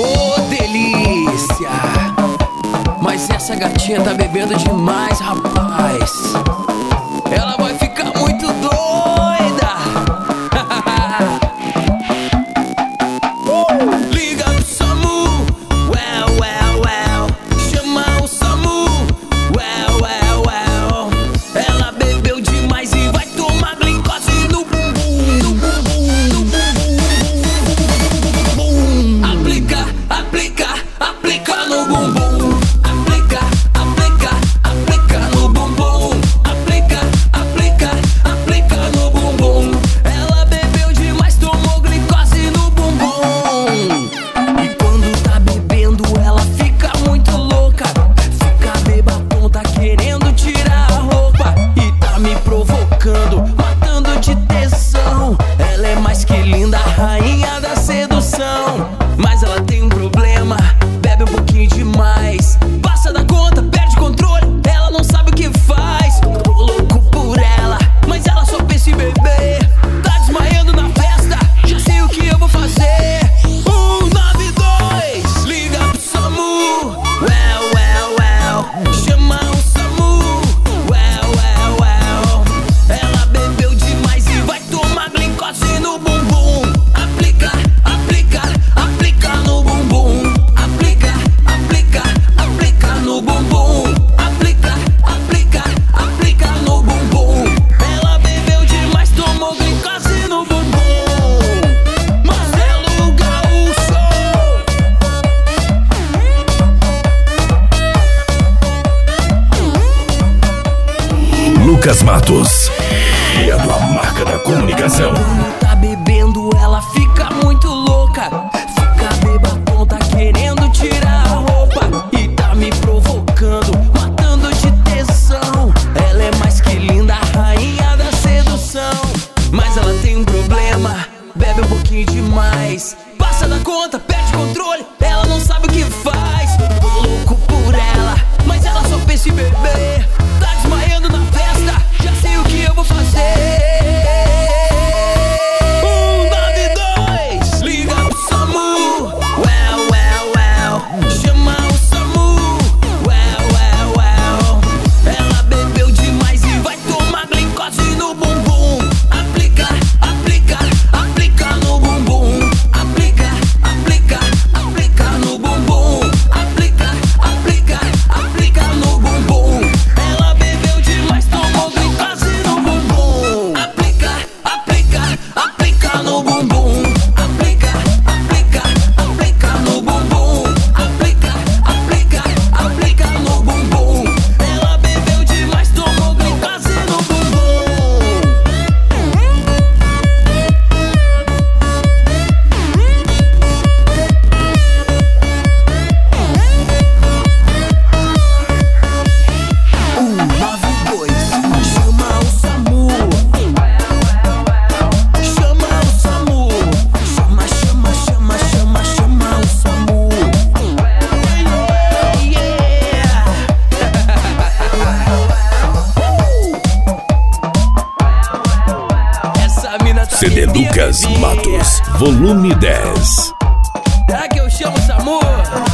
Ô, delícia! Mas essa gatinha tá bebendo demais, rapaz. Ela vai ficar muito doida. Liga pro SAMU, well, well, well. Chama o SAMU, well, well, well. Ela bebeu demais e vai tomar glicose no bumbum, no bumbum, no bumbum. Aplica, aplica, aplica no bumbum. Aplica, aplica, aplica no bumbum. Aplica, aplica, aplica no bumbum. Ela bebeu demais, tomou glicose no bumbum. E quando tá bebendo, ela fica muito louca. Fica beba tonta, querendo tirar a roupa. E tá me provocando, matando de tesão. Ela é mais que linda, rainha da sedução. Mas ela tem um problema, bebe um pouquinho demais. Passa da conta, perde controle, ela não sabe o que faz. Tô louco por ela, mas ela só pensa em beber. Tá desmaiando na festa, já sei o que eu vou fazer. 192, liga pro SAMU, well, well, well. Chama o SAMU, well, well, well. Ela bebeu demais e vai tomar glicose no bumbum. Aplica, aplica, aplica no bumbum. Aplica, aplica, aplica no bumbum. Aplica, aplica, aplica no bumbum. Ela bebeu demais, tomou glicose no bumbum. Marcelo Gaúcho. Lucas Matos, criando a marca da comunicação. Quando tá bebendo, ela fica muito louca. Fica beba tonta, querendo tirar a roupa. E tá me provocando, matando de tesão. Ela é mais que linda, rainha da sedução. Mas ela tem um problema, bebe um pouquinho demais. Passa da conta, perde controle, ela não sabe o que faz. Tô louco por ela, mas ela só pensa em beber. Tá desmaiando na festa, já sei o que eu vou fazer. 192, liga pro SAMU, well, well, well. Chama o SAMU, well, well, well. Ela bebeu demais e vai tomar glicose no bumbum. Aplica, aplica, aplica no bumbum. Aplica, aplica, aplica no bumbum. Aplica, aplica, aplica no bumbum. Ela bebeu demais, tomou glicose no bumbum. Aplica, aplica, aplica no bumbum. Aplica, aplica, aplica no bumbum. Aplica, aplica, aplica no bumbum. Ela bebeu demais, tomou glicose no bumbum. Chama o SAMU. Chama o SAMU. Chama, chama, chama, chama, chama o SAMU. Yeah. Essa mina tá CD bebinha, Lucas bebinha. Matos, volume 10. Será que eu chamo o SAMU?